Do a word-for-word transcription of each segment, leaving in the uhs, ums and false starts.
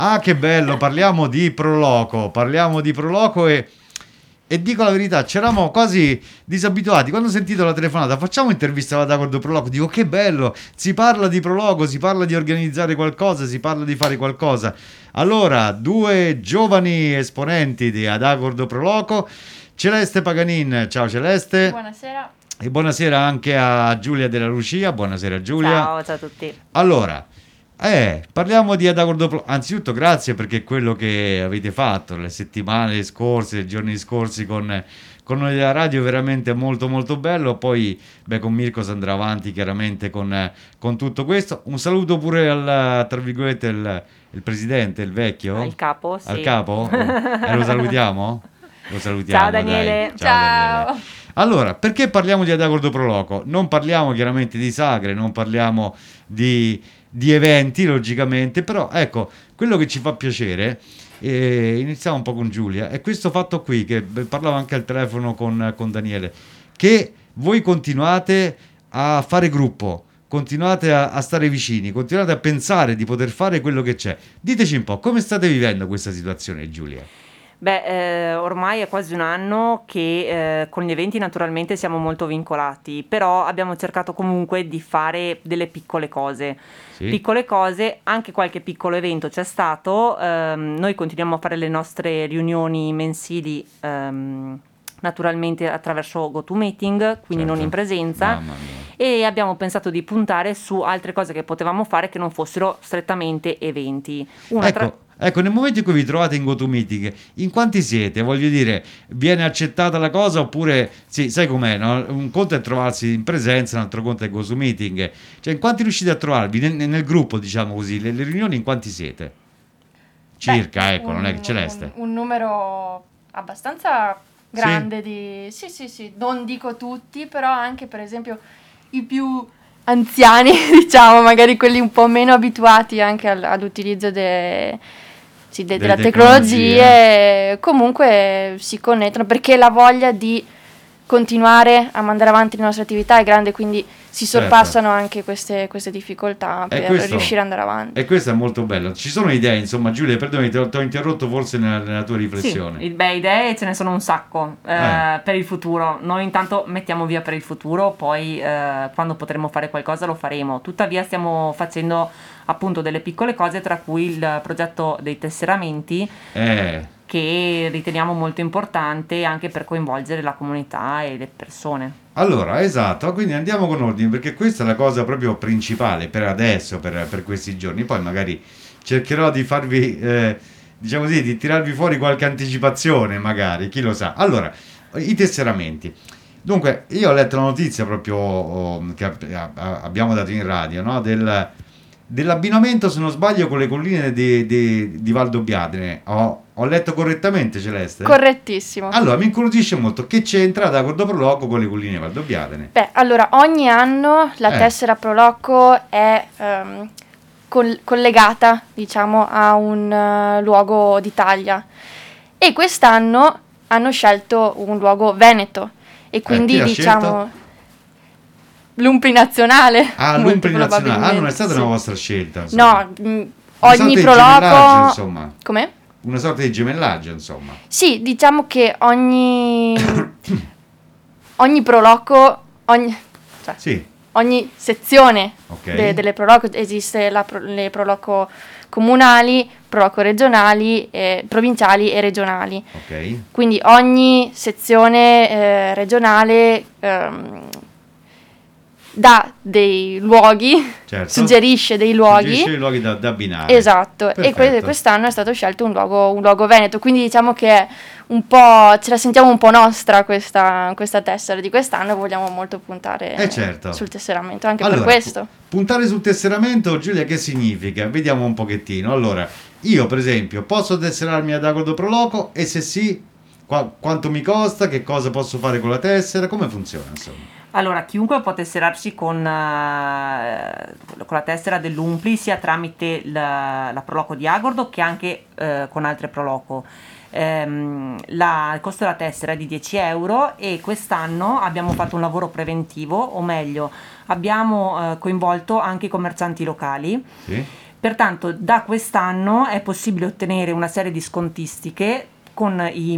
Ah, che bello, parliamo di Proloco, parliamo di Proloco e, e dico la verità, c'eravamo quasi disabituati. Quando ho sentito la telefonata, facciamo intervista alla Adacordo Proloco, dico che bello, si parla di Proloco, si parla di organizzare qualcosa, si parla di fare qualcosa. Allora, due giovani esponenti di Adacordo Proloco, Celeste Paganin, ciao Celeste. Buonasera. E buonasera anche a Giulia Della Lucia, buonasera Giulia. Ciao, ciao a tutti. Allora, eh, parliamo di Adacordo Pro. Anzitutto grazie perché quello che avete fatto le settimane scorse, i giorni scorsi con, con noi della radio è veramente molto molto bello. Poi beh, con Mirko si andrà avanti chiaramente con, con tutto questo. Un saluto pure al, tra virgolette, il, il presidente, il vecchio. Il capo, sì. Al capo? E lo salutiamo? Lo salutiamo. Ciao Daniele. Dai. Ciao. Ciao Daniele. Allora, perché parliamo di Adacordo Proloco? Non parliamo chiaramente di sagre, non parliamo di, di eventi, logicamente, però ecco, quello che ci fa piacere, eh, iniziamo un po' con Giulia, è questo fatto qui, che parlavo anche al telefono con, con Daniele, che voi continuate a fare gruppo, continuate a, a stare vicini, continuate a pensare di poter fare quello che c'è. Diteci un po', come state vivendo questa situazione, Giulia? Beh, eh, ormai è quasi un anno che eh, con gli eventi naturalmente siamo molto vincolati, però abbiamo cercato comunque di fare delle piccole cose. Sì. Piccole cose, anche qualche piccolo evento c'è stato, ehm, noi continuiamo a fare le nostre riunioni mensili ehm, naturalmente attraverso GoToMeeting, quindi certo. Non in presenza, e abbiamo pensato di puntare su altre cose che potevamo fare che non fossero strettamente eventi. Una ecco. tra- Ecco, nel momento in cui vi trovate in GoToMeeting, in quanti siete? Voglio dire, viene accettata la cosa oppure, sì, sai com'è, no? Un conto è trovarsi in presenza, un altro conto è GoToMeeting. Cioè, in quanti riuscite a trovarvi? Nel, nel gruppo, diciamo così, le, le riunioni in quanti siete? Circa, Beh, ecco, un, non è che Celeste. Un, un numero abbastanza grande sì? di... Sì, sì, sì, non dico tutti, però anche per esempio i più... anziani, diciamo, magari quelli un po' meno abituati anche al, all'utilizzo de, sì, de, della tecnologia, comunque si connettono perché la voglia di continuare a mandare avanti le nostre attività è grande, quindi si sorpassano certo. anche queste, queste difficoltà per questo, riuscire ad andare avanti. E questo è molto bello. Ci sono idee, insomma, Giulia, perdonami, ti ho, ti ho interrotto forse nella, nella tua riflessione. Sì, beh, idee ce ne sono un sacco eh, eh. per il futuro. Noi intanto mettiamo via per il futuro, poi eh, quando potremo fare qualcosa lo faremo. Tuttavia stiamo facendo appunto delle piccole cose, tra cui il progetto dei tesseramenti. Eh. Che riteniamo molto importante anche per coinvolgere la comunità e le persone. Allora, esatto, quindi andiamo con ordine, perché questa è la cosa proprio principale per adesso, per, per questi giorni. Poi magari cercherò di farvi, eh, diciamo così, di tirarvi fuori qualche anticipazione, magari, chi lo sa. Allora, i tesseramenti. Dunque, io ho letto la notizia proprio oh, che abbiamo dato in radio, no? Del... dell'abbinamento, se non sbaglio, con le colline di, di, di Valdobbiadene. Ho, ho letto correttamente, Celeste? Correttissimo. Allora, mi incuriosisce molto. Che c'entra Adacordo Proloco con le colline di Valdobbiadene? Beh, allora, ogni anno la eh. tessera Proloco è um, col- collegata, diciamo, a un uh, luogo d'Italia. E quest'anno hanno scelto un luogo veneto. E quindi, eh, diciamo... Scelto? L'Umpri Nazionale. Ah, l'Umpri Nazionale. Ah, non è stata sì. una vostra scelta. Insomma. No, mh, ogni Proloco... Insomma. Come? Una sorta di gemellaggio, insomma. Sì, diciamo che ogni... ogni Proloco... Ogni... Cioè, sì. Ogni sezione okay. de- delle Proloco, esiste la pro- le Proloco comunali, Proloco regionali, eh, provinciali e regionali. Ok. Quindi ogni sezione eh, regionale... Ehm, dà dei luoghi, certo. suggerisce dei luoghi, suggerisce dei luoghi da, da abbinare. Esatto. Perfetto. E que- quest'anno è stato scelto un luogo, un luogo veneto, quindi diciamo che è un po', ce la sentiamo un po' nostra questa, questa tessera di quest'anno e vogliamo molto puntare eh certo. sul tesseramento, anche allora, per questo. Puntare sul tesseramento, Giulia, che significa? Vediamo un pochettino. Allora, io per esempio posso tesserarmi ad Adacordo Proloco e se sì, qua- quanto mi costa, che cosa posso fare con la tessera, come funziona insomma? Allora, chiunque può tesserarsi con, uh, con la tessera dell'Umpli sia tramite la, la Proloco di Agordo che anche uh, con altre Proloco. Um, la, il costo della tessera è di dieci euro e quest'anno abbiamo fatto un lavoro preventivo, o meglio, abbiamo uh, coinvolto anche i commercianti locali. Sì. Pertanto da quest'anno è possibile ottenere una serie di scontistiche con i,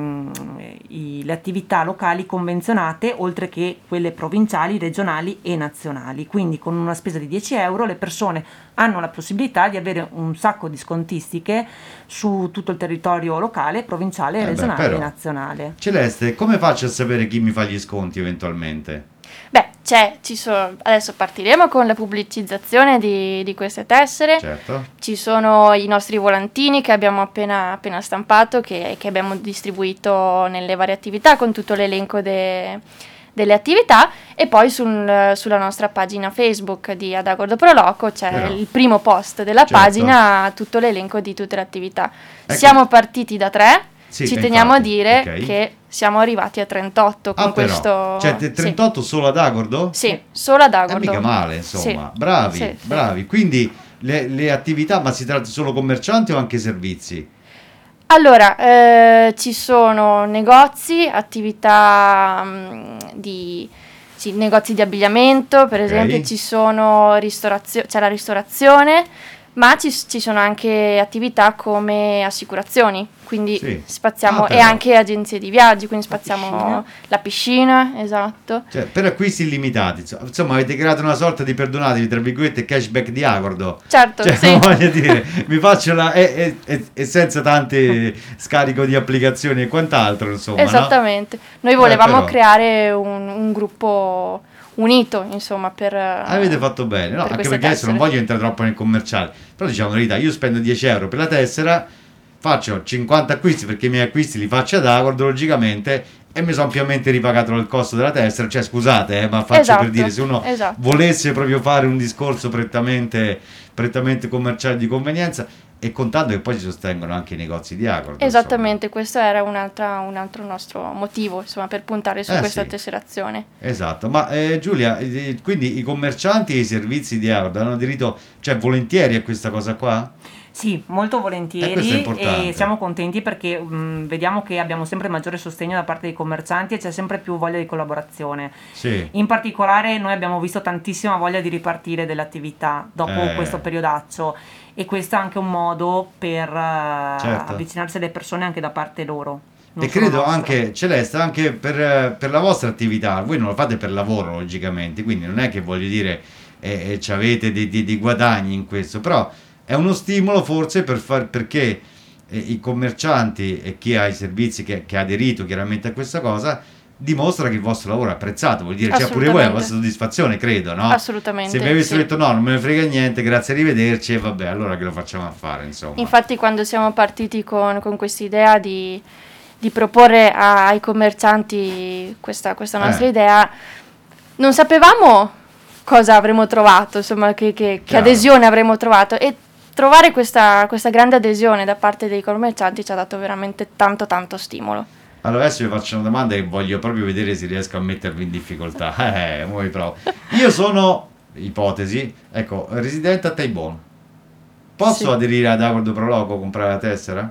i, le attività locali convenzionate, oltre che quelle provinciali, regionali e nazionali. Quindi con una spesa di dieci euro le persone hanno la possibilità di avere un sacco di scontistiche su tutto il territorio locale, provinciale, Eh beh, regionale però, e nazionale. Celeste, come faccio a sapere chi mi fa gli sconti eventualmente? Beh, c'è, ci sono, adesso partiremo con la pubblicizzazione di, di queste tessere. Certo. Ci sono i nostri volantini che abbiamo appena, appena stampato, che, che abbiamo distribuito nelle varie attività con tutto l'elenco de, delle attività, e poi sul, sulla nostra pagina Facebook di Adagordo Proloco c'è Però, il primo post della certo. pagina, tutto l'elenco di tutte le attività. Ecco. Siamo partiti da tre. Sì, Ci eh, teniamo infatti, a dire ok. che siamo arrivati a trentotto con Ah, però, questo. cioè te- trentotto solo ad Agordo? Sì, sì, solo ad Eh, Agordo. mica male, insomma. Sì, Bravi, sì, sì. bravi. Quindi le, le attività, ma si tratta solo commercianti o anche servizi? Allora, eh, ci sono negozi, attività mh, di sì, negozi di abbigliamento, per Ok. esempio ci sono ristorazio- c'è la ristorazione, ma ci, ci sono anche attività come assicurazioni, quindi Sì. spaziamo, Ah, e però. anche agenzie di viaggi, quindi La spaziamo piscina. la piscina, esatto. Cioè, per acquisti illimitati, insomma, insomma, avete creato una sorta di, perdonatevi, tra virgolette, cashback di Agordo. Certo, Cioè, sì. voglio dire, mi faccio la... e, e- e- e senza tante scarico di applicazioni e quant'altro, insomma, no? Esattamente. Noi volevamo però. creare un, un gruppo unito, insomma, per... Avete fatto bene, no? per Anche queste perché adesso non tessere. voglio entrare troppo nel commerciale, però diciamo la verità, io spendo dieci euro per la tessera, faccio cinquanta acquisti perché i miei acquisti li faccio ad Agordo, logicamente, e mi sono ampiamente ripagato il costo della tessera, cioè scusate, eh, ma faccio Esatto, per dire, se uno esatto. volesse proprio fare un discorso prettamente, prettamente commerciale di convenienza, e contando che poi ci sostengono anche i negozi di Agordo. Esattamente, questo era un'altra, un altro nostro motivo, insomma, per puntare su Eh, questa sì. tesserazione. insomma. Esatto, ma eh, Giulia, eh, quindi i commercianti e i servizi di Agordo hanno diritto, cioè volentieri a questa cosa qua? Sì, molto Eh, questo è volentieri, importante. e siamo contenti perché mh, vediamo che abbiamo sempre maggiore sostegno da parte dei commercianti e c'è sempre più voglia di collaborazione. Sì. In particolare noi abbiamo visto tantissima voglia di ripartire delle attività dopo Eh. questo periodaccio, e questo è anche un modo per eh, Certo. avvicinarsi alle persone anche da parte loro. non E solo credo nostra. anche, Celeste, anche per, per la vostra attività, voi non lo fate per lavoro logicamente, quindi non è che voglio dire eh, eh, ci avete dei, dei- dei guadagni in questo, però è uno stimolo forse per far, perché eh, i commercianti e chi ha i servizi che, che ha aderito chiaramente a questa cosa dimostra che il vostro lavoro è apprezzato, vuol dire c'è pure voi la Assolutamente. vostra soddisfazione, credo, no? Assolutamente, Se vi avessero sì. detto no, non me ne frega niente, grazie, arrivederci, e vabbè, allora che lo facciamo a fare, insomma. Infatti, quando siamo partiti con, con questa idea di, di proporre a- ai commercianti questa, questa nostra Eh. idea, non sapevamo cosa avremmo trovato, insomma, che, che- che Chiaro. adesione avremmo trovato, e trovare questa, questa grande adesione da parte dei commercianti ci ha dato veramente tanto tanto stimolo. Allora adesso vi faccio una domanda e voglio proprio vedere se riesco a mettervi in difficoltà. Eh, mo vi provo. Io sono, ipotesi, ecco, residente a Taibon. Posso Sì. aderire ad Agordo Proloco, comprare la tessera?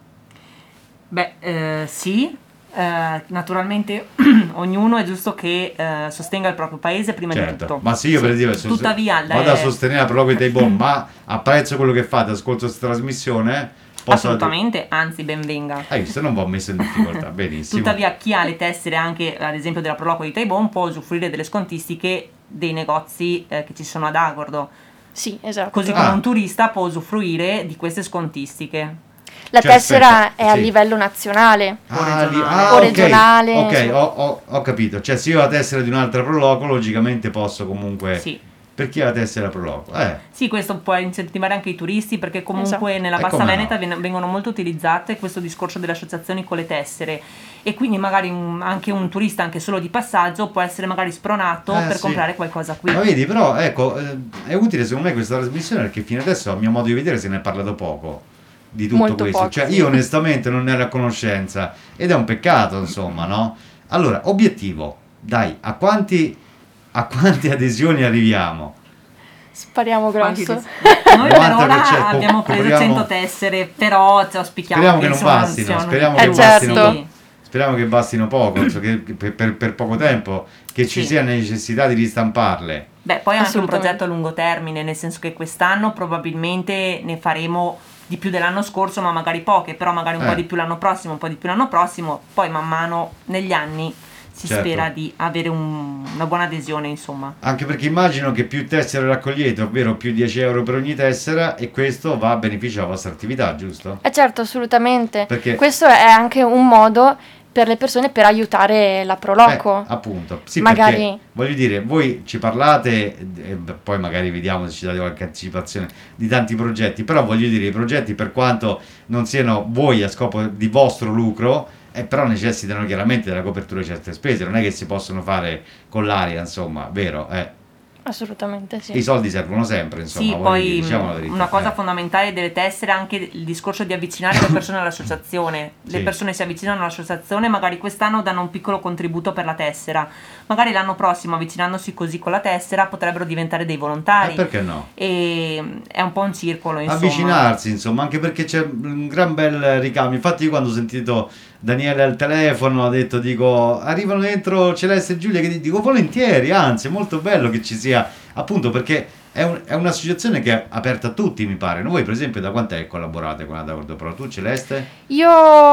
Beh, eh, sì, eh, naturalmente ognuno è giusto che eh, sostenga il proprio paese prima di Certo, tutto. ma se io per Sì. dire sos- Tuttavia, vado a eh, sostenere la Proloco di Taibon, ma apprezzo quello che fate, ascolto questa trasmissione, posso assolutamente, anzi ben venga. Hai visto, non vi ho messo in difficoltà, benissimo. Tuttavia chi ha le tessere anche ad esempio della Proloco di Taibon può usufruire delle scontistiche dei negozi eh, che ci sono ad Agordo, Sì, esatto. così come Ah. un turista può usufruire di queste scontistiche. La Cioè, tessera aspetta, è a sì. livello nazionale. Ah, lì- regionale. ah, O ok, regionale, ok, insomma. ho, ho- ho capito. Cioè, se io ho la tessera di un'altra Proloco, logicamente posso comunque. Sì. Per chi ha la tessera Proloco? Eh, Sì, questo può incentivare anche i turisti perché comunque Esatto. nella Eh, Bassa come no. Veneta ven- vengono molto utilizzate questo discorso delle associazioni con le tessere, e quindi magari un- anche un turista anche solo di passaggio può essere magari spronato Eh, per sì. comprare qualcosa qui. ma vedi, però, ecco, eh, è utile secondo me questa trasmissione perché fino adesso, a mio modo di vedere, se ne è parlato poco di tutto Molto questo. poco, Cioè, sì. io onestamente non ne ero a conoscenza ed è un peccato, insomma, no? Allora, obiettivo, dai, a quanti, a quante adesioni arriviamo? Spariamo Quanti grosso. dis- Noi per novanta per cento, ora abbiamo preso copriamo- cento tessere, però ci auspichiamo Speriamo che non insomma, bastino, siano speriamo di che più. bastino Sì. poco. Speriamo che bastino poco, cioè che- che per, per- per poco tempo, che ci Sì. sia necessità di ristamparle. Beh, poi è anche un progetto a lungo termine, nel senso che quest'anno probabilmente ne faremo di più dell'anno scorso, ma magari poche, però magari un eh. po' di più l'anno prossimo, un po' di più l'anno prossimo, poi man mano negli anni si certo. spera di avere un, una buona adesione, insomma. Anche perché immagino che più tessere raccogliete, ovvero più dieci euro per ogni tessera, e questo va a beneficio della vostra attività, giusto? Eh certo, assolutamente. Perché questo è anche un modo per le persone per aiutare la Proloco. Eh, appunto, sì, magari perché, voglio dire, voi ci parlate e poi magari vediamo se ci date qualche anticipazione di tanti progetti, però voglio dire, i progetti, per quanto non siano voi a scopo di vostro lucro, eh, però necessitano chiaramente della copertura di certe spese, non è che si possono fare con l'aria, insomma, vero? Eh. Assolutamente sì. I soldi servono sempre, insomma. Sì, poi dire, diciamo la verità. Una cosa eh. fondamentale delle tessere è anche il discorso di avvicinare le persone all'associazione. Le Sì. persone si avvicinano all'associazione, magari quest'anno danno un piccolo contributo per la tessera, magari l'anno prossimo, avvicinandosi così con la tessera, potrebbero diventare dei volontari. Eh, perché no? E è un po' un circolo, insomma. Avvicinarsi, insomma, anche perché c'è un gran bel ricambio. Infatti io quando ho sentito Daniele al telefono, ha detto, dico, arrivano dentro Celeste e Giulia, che dico volentieri, anzi è molto bello che ci sia, appunto perché è, un, è un'associazione che è aperta a tutti, mi pare. Voi per esempio da quant'è che collaborate con Adagordo Pro? Tu Celeste? Io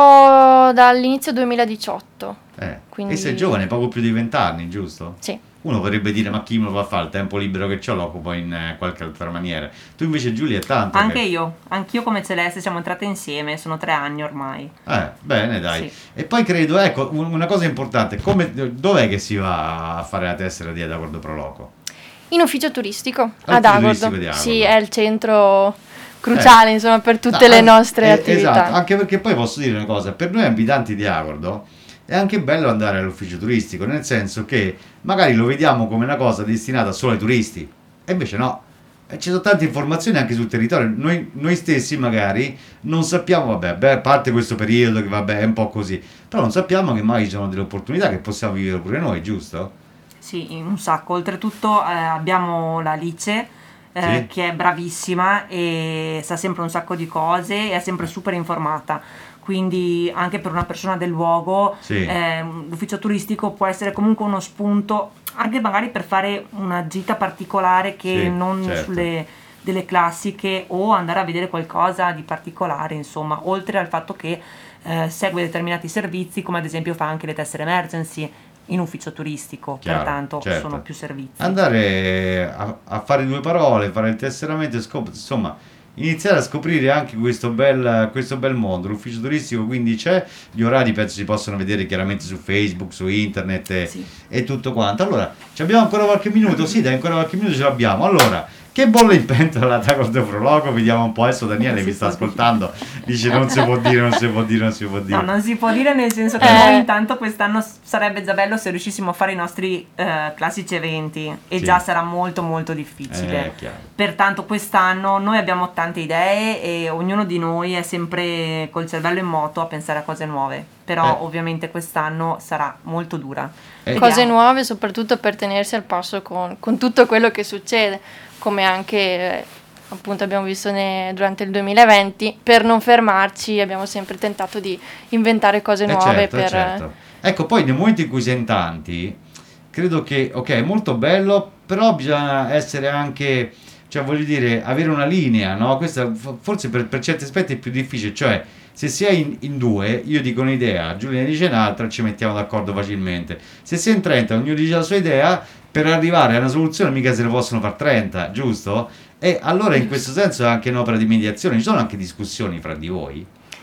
dall'inizio duemiladiciotto. Eh. Quindi... E sei giovane, poco più di vent'anni, giusto? Sì. Uno vorrebbe dire, ma chi me lo va a fare? Il tempo libero che ho lo occupo in eh, qualche altra maniera. Tu invece Giulia è tanto. Anche che... io, anch'io come Celeste siamo entrate insieme, sono tre anni ormai. Eh, bene, dai. Sì. E poi credo, ecco, una cosa importante, come, dov'è che si va a fare la tessera di Adagordo Pro Loco? In ufficio turistico, Al ad Agordo. Agordo. Sì, è il centro cruciale, eh. insomma, per tutte no, le nostre eh, attività. Esatto, anche perché poi posso dire una cosa, per noi abitanti di Agordo è anche bello andare all'ufficio turistico, nel senso che magari lo vediamo come una cosa destinata solo ai turisti, e invece no, e ci sono tante informazioni anche sul territorio. Noi, noi stessi magari non sappiamo, vabbè, beh, a parte questo periodo che vabbè è un po' così, però non sappiamo che mai ci sono delle opportunità che possiamo vivere pure noi, giusto? Sì, un sacco. Oltretutto eh, abbiamo la Lice, eh, sì. che è bravissima e sa sempre un sacco di cose e è sempre super informata. Quindi anche per una persona del luogo sì. eh, l'ufficio turistico può essere comunque uno spunto, anche magari per fare una gita particolare che sì, non certo. sulle delle classiche, o andare a vedere qualcosa di particolare, insomma, oltre al fatto che eh, segue determinati servizi, come ad esempio fa anche le tessere emergency in ufficio turistico, Chiaro, pertanto certo. sono più servizi. Andare a, a fare due parole, fare il tesseramento e scop- insomma iniziare a scoprire anche questo bel, questo bel mondo. L'ufficio turistico quindi c'è, gli orari penso si possono vedere chiaramente su Facebook, su internet e, sì. e tutto quanto. Allora, ci abbiamo ancora qualche minuto? Sì, dai, ancora qualche minuto ce l'abbiamo. Allora, che bolle in pentola da Adagordo Pro Loco? Vediamo un po', adesso Daniele mi sta ascoltando, dice non si può dire, non si può dire, non si può dire. No, non si può dire, nel senso che eh. noi intanto quest'anno sarebbe già bello se riuscissimo a fare i nostri eh, classici eventi, e sì. già sarà molto molto difficile. Eh, Pertanto quest'anno noi abbiamo tante idee e ognuno di noi è sempre col cervello in moto a pensare a cose nuove, però eh. ovviamente quest'anno sarà molto dura. Eh. Cose nuove soprattutto per tenersi al passo con, con tutto quello che succede, come anche eh, appunto abbiamo visto ne, durante il duemilaventi. Per non fermarci abbiamo sempre tentato di inventare cose eh nuove. certo, per... certo. Ecco, poi nel momento in cui sei in tanti, credo che, ok, è molto bello, però bisogna essere anche, cioè voglio dire, avere una linea, no? Questa forse per, per certi aspetti è più difficile, cioè se si è in, in due, io dico un'idea, Giulia ne dice un'altra, ci mettiamo d'accordo facilmente. Se si è in trenta, ognuno dice la sua idea, per arrivare a una soluzione mica se ne possono far trenta, giusto? E allora in questo senso è anche un'opera di mediazione, ci sono anche discussioni fra di voi?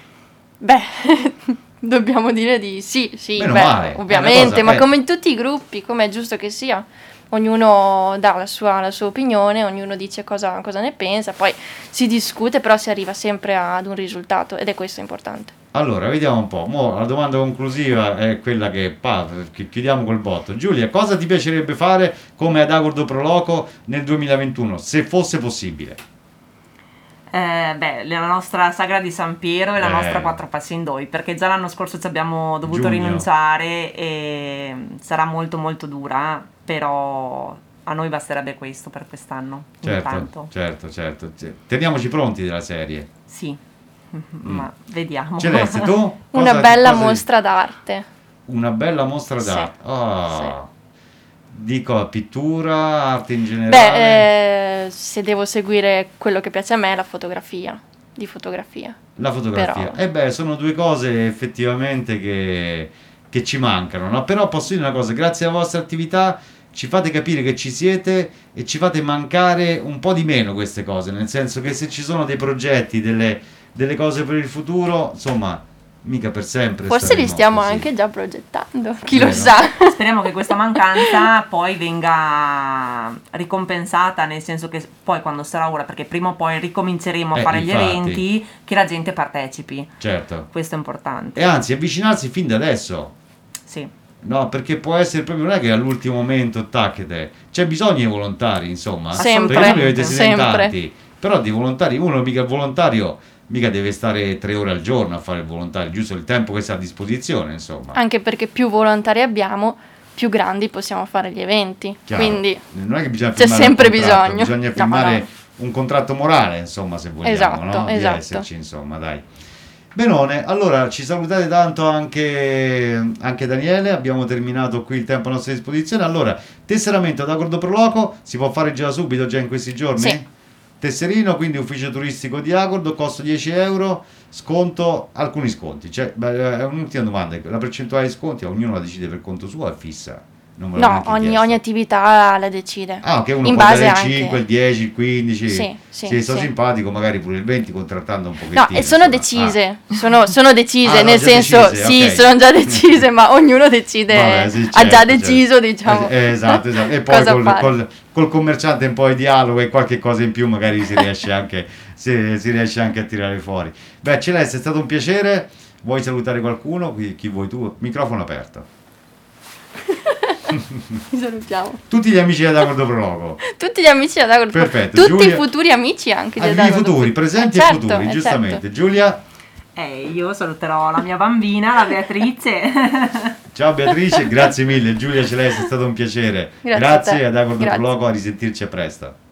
Beh, dobbiamo dire di sì, sì, Meno beh, male, ovviamente, cosa, ma eh. come in tutti i gruppi, come è giusto che sia. Ognuno dà la sua, la sua opinione, ognuno dice cosa, cosa ne pensa, poi si discute, però si arriva sempre ad un risultato, ed è questo importante. Allora, vediamo un po'. Mo, la domanda conclusiva è quella che, pa, che chiudiamo col botto. Giulia, cosa ti piacerebbe fare come Adagordo Pro Loco nel duemilaventuno, se fosse possibile? Eh, beh, la nostra sagra di San Piero e la Eh. nostra quattro passi in doi, perché già l'anno scorso ci abbiamo dovuto Giugno. rinunciare e sarà molto molto dura, però a noi basterebbe questo per quest'anno. Certo, intanto. certo, certo. Teniamoci pronti della serie. Sì, ma vediamo. Celeste, tu? Una Cosa- bella cosa- mostra d'arte. Una bella mostra Sì, d'arte. Ah. Dico pittura, arte in generale. Beh, eh, se devo seguire quello che piace a me, la fotografia, di fotografia. La fotografia. Però... Eh beh, sono due cose effettivamente che, che ci mancano, no? Però posso dire una cosa, grazie alla vostra attività ci fate capire che ci siete e ci fate mancare un po' di meno queste cose, nel senso che se ci sono dei progetti, delle, delle cose per il futuro, insomma, mica per sempre. Forse li stiamo così. Anche già progettando, chi Vero. lo sa. Speriamo che questa mancanza poi venga ricompensata, nel senso che poi quando sarà ora, perché prima o poi ricominceremo a Eh, fare infatti. gli eventi, che la gente partecipi. Certo. Questo è importante. E anzi, avvicinarsi fin da adesso. Sì. No, perché può essere proprio, non è che all'ultimo momento tacchete, c'è bisogno di volontari, insomma. Sempre, Perché voi avete siete in sempre. tanti, però di volontari, uno mica il volontario mica deve stare tre ore al giorno a fare il volontario, giusto il tempo che si ha a disposizione, insomma. Anche perché più volontari abbiamo, più grandi possiamo fare gli eventi. Chiaro. Quindi non è che bisogna c'è firmare sempre un contratto, bisogno. bisogna No, firmare no. un contratto morale, insomma, se vogliamo, Esatto, no? Di esatto. esserci, insomma, dai. Benone, allora ci salutate tanto anche, anche Daniele, abbiamo terminato qui il tempo a nostra disposizione. Allora, tesseramento ad Agordo Proloco si può fare già subito, già in questi giorni? Sì. Tesserino, quindi ufficio turistico di Agordo, costo dieci euro, sconto, alcuni sconti. Cioè, beh, è un'ultima domanda, la percentuale di sconti ognuno la decide per conto suo, è fissa? Non me l'ho no, neanche ogni, chiesto. ogni attività la decide. Ah, ok, uno in può base dare il anche... cinque, il dieci, il quindici. Sì, sì, Se sono sì. simpatico, magari pure il venti, contrattando un pochettino. No, e sono insomma. decise, sono, sono decise, Ah, no, nel già senso, decise, sì, ok. sono già decise, ma ognuno decide, Vabbè, sì, ha già certo, deciso, certo. diciamo, Eh, esatto, esatto. E poi cosa col, fare. col, col commerciante un po' di dialogo e qualche cosa in più magari si riesce anche, si, si riesce anche a tirare fuori. Beh, Celeste, è stato un piacere. Vuoi salutare qualcuno? Chi, chi vuoi tu? Microfono aperto. Ci salutiamo. Tutti gli amici di Agordo Prologo. Tutti gli amici ad Agordo, Perfetto, tutti Giulia- i futuri amici anche di Ah, ad i Agordo. futuri, presenti Eh, e certo, futuri, eh, giustamente. certo. Giulia, Eh, io saluterò la mia bambina, la Beatrice. ciao Beatrice, grazie mille. Giulia Celeste, è stato un piacere. Grazie a te. ad Agordo Grazie. Prologo, a risentirci a presto.